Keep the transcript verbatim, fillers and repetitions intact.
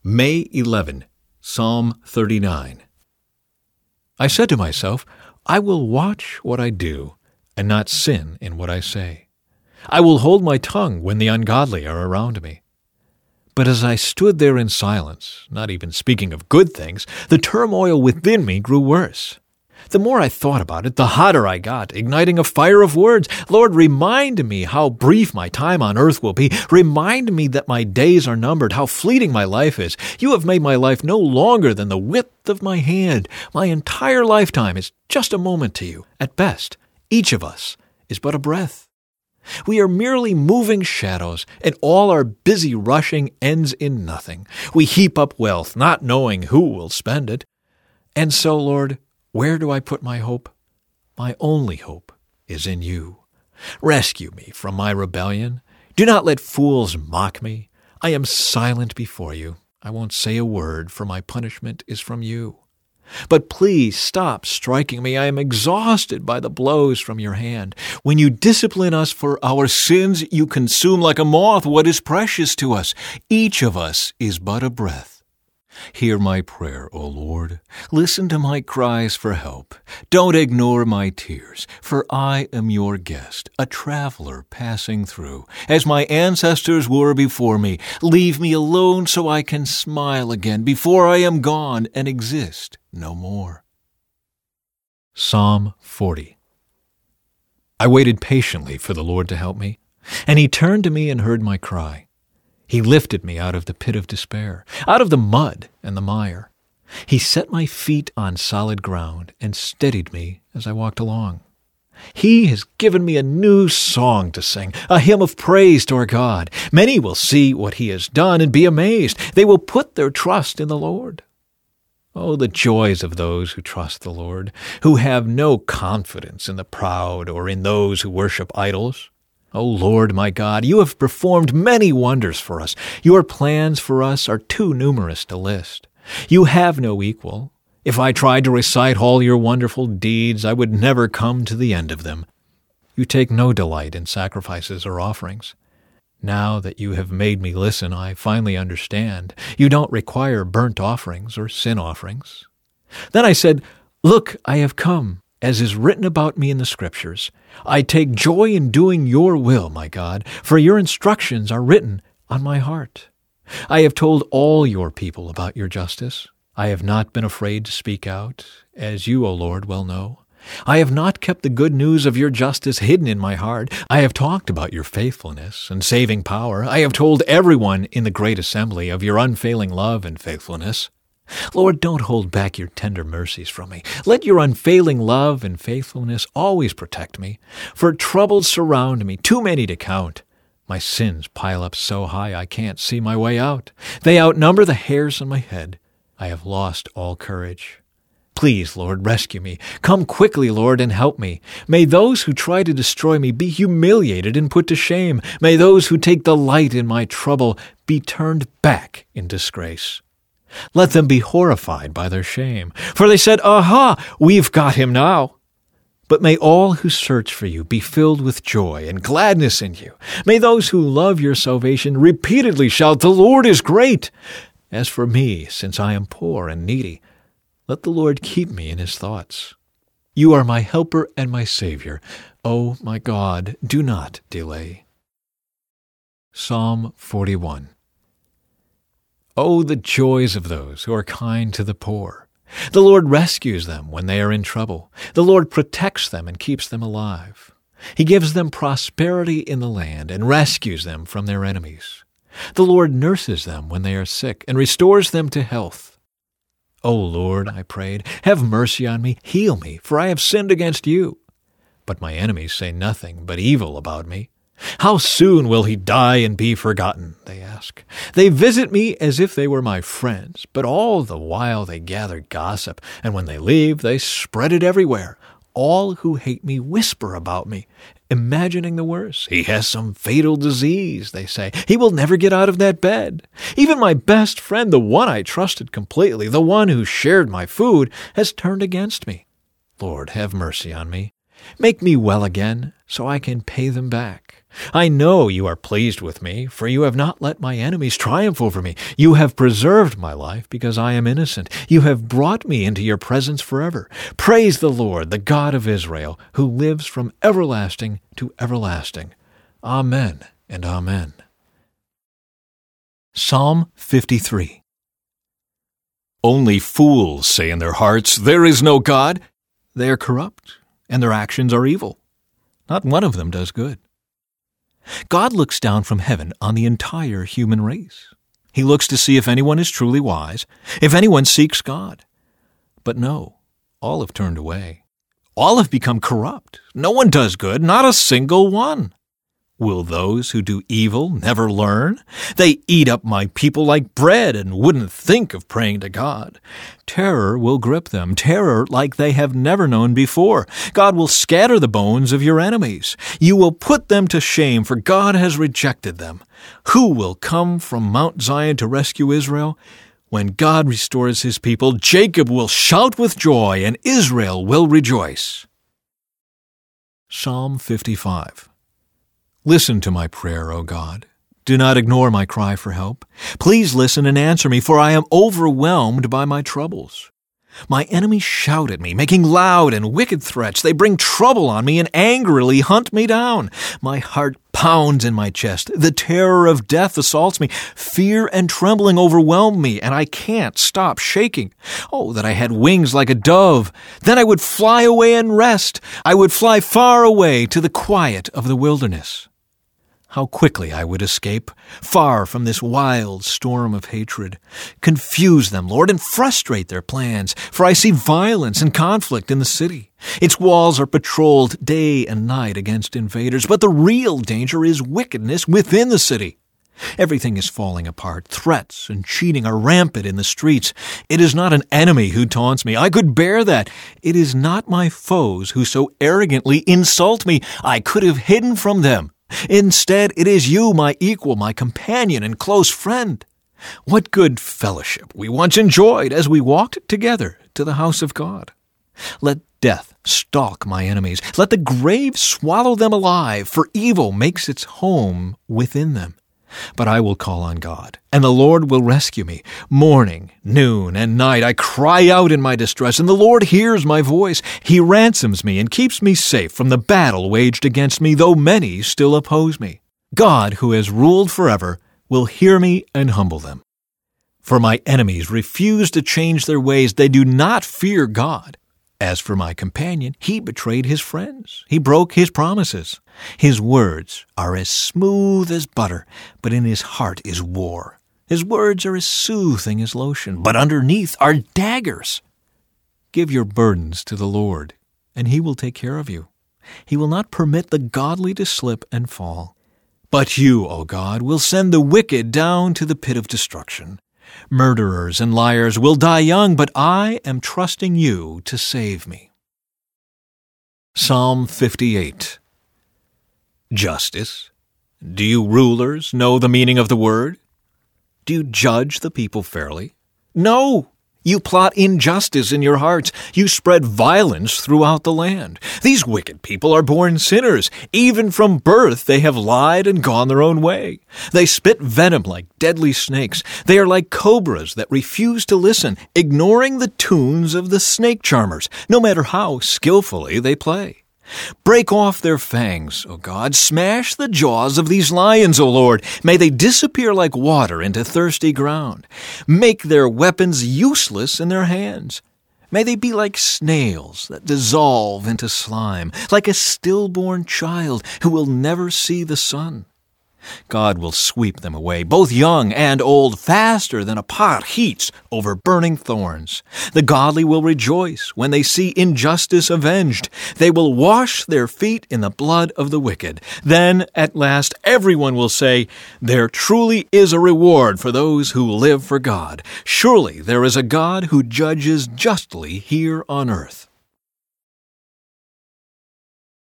May eleventh, Psalm thirty-nine. I said to myself, I will watch what I do, and not sin in what I say. I will hold my tongue when the ungodly are around me. But as I stood there in silence, not even speaking of good things, the turmoil within me grew worse. The more I thought about it, the hotter I got, igniting a fire of words. Lord, remind me how brief my time on earth will be. Remind me that my days are numbered, how fleeting my life is. You have made my life no longer than the width of my hand. My entire lifetime is just a moment to you. At best, each of us is but a breath. We are merely moving shadows, and all our busy rushing ends in nothing. We heap up wealth, not knowing who will spend it. And so, Lord, where do I put my hope? My only hope is in you. Rescue me from my rebellion. Do not let fools mock me. I am silent before you. I won't say a word, for my punishment is from you. But please stop striking me. I am exhausted by the blows from your hand. When you discipline us for our sins, you consume like a moth what is precious to us. Each of us is but a breath. Hear my prayer, O Lord. Listen to my cries for help. Don't ignore my tears, for I am your guest, a traveler passing through. As my ancestors were before me, leave me alone so I can smile again before I am gone and exist no more. Psalm forty. I waited patiently for the Lord to help me, and he turned to me and heard my cry. He lifted me out of the pit of despair, out of the mud and the mire. He set my feet on solid ground and steadied me as I walked along. He has given me a new song to sing, a hymn of praise to our God. Many will see what he has done and be amazed. They will put their trust in the Lord. Oh, the joys of those who trust the Lord, who have no confidence in the proud or in those who worship idols. O Lord, my God, you have performed many wonders for us. Your plans for us are too numerous to list. You have no equal. If I tried to recite all your wonderful deeds, I would never come to the end of them. You take no delight in sacrifices or offerings. Now that you have made me listen, I finally understand. You don't require burnt offerings or sin offerings. Then I said, Look, I have come, as is written about me in the Scriptures. I take joy in doing your will, my God, for your instructions are written on my heart. I have told all your people about your justice. I have not been afraid to speak out, as you, O Lord, well know. I have not kept the good news of your justice hidden in my heart. I have talked about your faithfulness and saving power. I have told everyone in the great assembly of your unfailing love and faithfulness. Lord, don't hold back your tender mercies from me. Let your unfailing love and faithfulness always protect me, for troubles surround me, too many to count. My sins pile up so high I can't see my way out. They outnumber the hairs on my head. I have lost all courage. Please, Lord, rescue me. Come quickly, Lord, and help me. May those who try to destroy me be humiliated and put to shame. May those who take delight in my trouble be turned back in disgrace. Let them be horrified by their shame, for they said, Aha, we've got him now. But may all who search for you be filled with joy and gladness in you. May those who love your salvation repeatedly shout, The Lord is great. As for me, since I am poor and needy, let the Lord keep me in his thoughts. You are my helper and my Savior. Oh, my God, do not delay. Psalm forty-one. Oh, the joys of those who are kind to the poor. The Lord rescues them when they are in trouble. The Lord protects them and keeps them alive. He gives them prosperity in the land and rescues them from their enemies. The Lord nurses them when they are sick and restores them to health. O Lord, I prayed, have mercy on me, heal me, for I have sinned against you. But my enemies say nothing but evil about me. How soon will he die and be forgotten, they ask. They visit me as if they were my friends, but all the while they gather gossip, and when they leave, they spread it everywhere. All who hate me whisper about me, imagining the worst. He has some fatal disease, they say. He will never get out of that bed. Even my best friend, the one I trusted completely, the one who shared my food, has turned against me. Lord, have mercy on me. Make me well again, so I can pay them back. I know you are pleased with me, for you have not let my enemies triumph over me. You have preserved my life because I am innocent. You have brought me into your presence forever. Praise the Lord, the God of Israel, who lives from everlasting to everlasting. Amen and amen. Psalm fifty-three. Only fools say in their hearts, "There is no God." They are corrupt, and their actions are evil. Not one of them does good. God looks down from heaven on the entire human race. He looks to see if anyone is truly wise, if anyone seeks God. But no, all have turned away. All have become corrupt. No one does good, not a single one. Will those who do evil never learn? They eat up my people like bread and wouldn't think of praying to God. Terror will grip them, terror like they have never known before. God will scatter the bones of your enemies. You will put them to shame, for God has rejected them. Who will come from Mount Zion to rescue Israel? When God restores his people, Jacob will shout with joy, and Israel will rejoice. Psalm fifty-five. Listen to my prayer, O God. Do not ignore my cry for help. Please listen and answer me, for I am overwhelmed by my troubles. My enemies shout at me, making loud and wicked threats. They bring trouble on me and angrily hunt me down. My heart pounds in my chest. The terror of death assaults me. Fear and trembling overwhelm me, and I can't stop shaking. Oh, that I had wings like a dove. Then I would fly away and rest. I would fly far away to the quiet of the wilderness. How quickly I would escape, far from this wild storm of hatred. Confuse them, Lord, and frustrate their plans, for I see violence and conflict in the city. Its walls are patrolled day and night against invaders, but the real danger is wickedness within the city. Everything is falling apart. Threats and cheating are rampant in the streets. It is not an enemy who taunts me. I could bear that. It is not my foes who so arrogantly insult me. I could have hidden from them. Instead, it is you, my equal, my companion and close friend. What good fellowship we once enjoyed as we walked together to the house of God. Let death stalk my enemies. Let the grave swallow them alive, for evil makes its home within them. But I will call on God, and the Lord will rescue me. Morning, noon, and night I cry out in my distress, and the Lord hears my voice. He ransoms me and keeps me safe from the battle waged against me, though many still oppose me. God, who has ruled forever, will hear me and humble them. For my enemies refuse to change their ways. They do not fear God. As for my companion, he betrayed his friends. He broke his promises. His words are as smooth as butter, but in his heart is war. His words are as soothing as lotion, but underneath are daggers. Give your burdens to the Lord, and he will take care of you. He will not permit the godly to slip and fall. But you, O God, will send the wicked down to the pit of destruction. Murderers and liars will die young, but I am trusting you to save me. Psalm fifty-eight. Justice. Do you rulers know the meaning of the word? Do you judge the people fairly? No! You plot injustice in your hearts. You spread violence throughout the land. These wicked people are born sinners. Even from birth they have lied and gone their own way. They spit venom like deadly snakes. They are like cobras that refuse to listen, ignoring the tunes of the snake charmers, no matter how skillfully they play. Break off their fangs, O God. Smash the jaws of these lions, O Lord. May they disappear like water into thirsty ground. Make their weapons useless in their hands. May they be like snails that dissolve into slime, like a stillborn child who will never see the sun. God will sweep them away, both young and old, faster than a pot heats over burning thorns. The godly will rejoice when they see injustice avenged. They will wash their feet in the blood of the wicked. Then, at last, everyone will say, "There truly is a reward for those who live for God. Surely there is a God who judges justly here on earth."